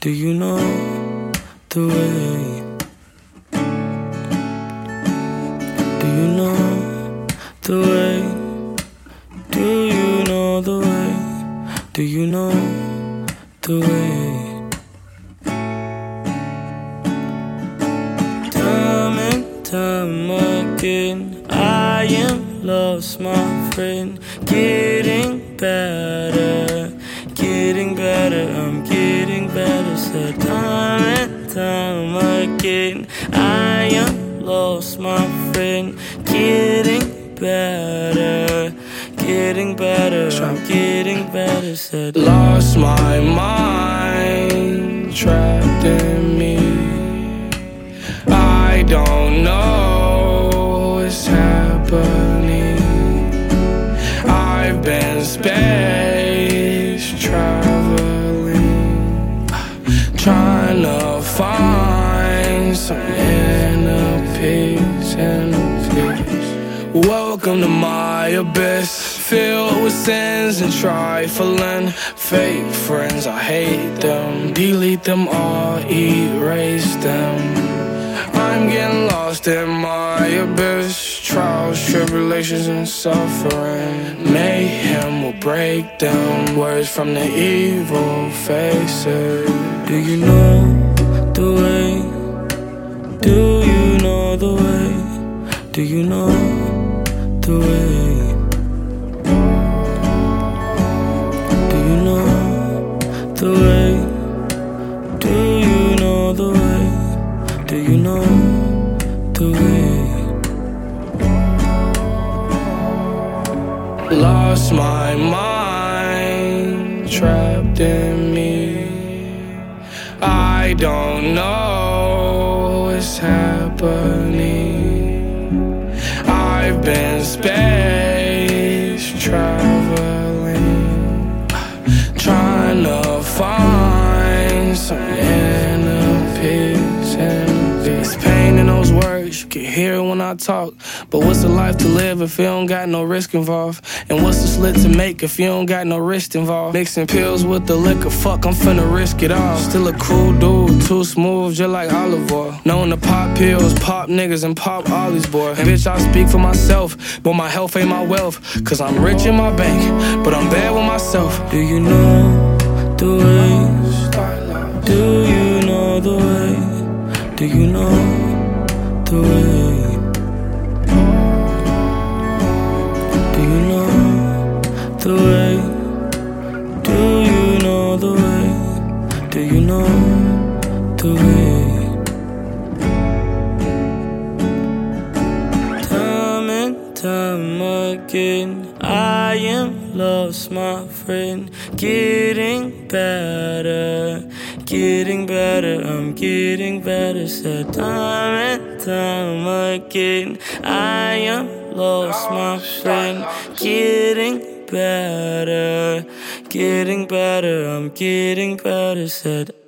Do you know the way? Do you know the way? Do you know the way? Do you know the way? Time and time again, I am lost, my friend. Getting better, getting better, I'm getting better. Said time and time again, I am lost, my friend. Getting better, getting better, I'm getting better. Said lost my mind, trapped in me. I don't know what's happening. I've been space traveling, trying to find some inner peace, Welcome to my abyss, filled with sins and trifling. Fake friends, I hate them. Delete them all, erase them. I'm getting lost in my abyss. Trials, tribulations, and suffering. Mayhem will break down words from the evil faces. do you know the way? Do you know the way? Do you know the way? Do you know the way? Do you know the way? Do you know the way? Lost my mind, trapped in me. I don't know what's happening. I've been space traveling, trying to find some inner peace. There's pain in those words, you can hear it when I talk. But what's the life to live if you don't got no risk involved? And what's the slit to make if you don't got no wrist involved? Mixing pills with the liquor, fuck, I'm finna risk it all. Still a cool dude, too smooth, just like olive oil. Known to pop pills, pop niggas, and pop ollies, boy. And bitch, I speak for myself, but my health ain't my wealth. Cause I'm rich in my bank, but I'm bad with myself. Do you know the way? Do you know the way? Do you know the way? Do you know the way? Do you know the way? Do you know the way? Time and time again, I am lost, my friend. Getting better, getting better, I'm getting better. Said time and time again, I am lost, my friend. Getting better, I'm getting better. Said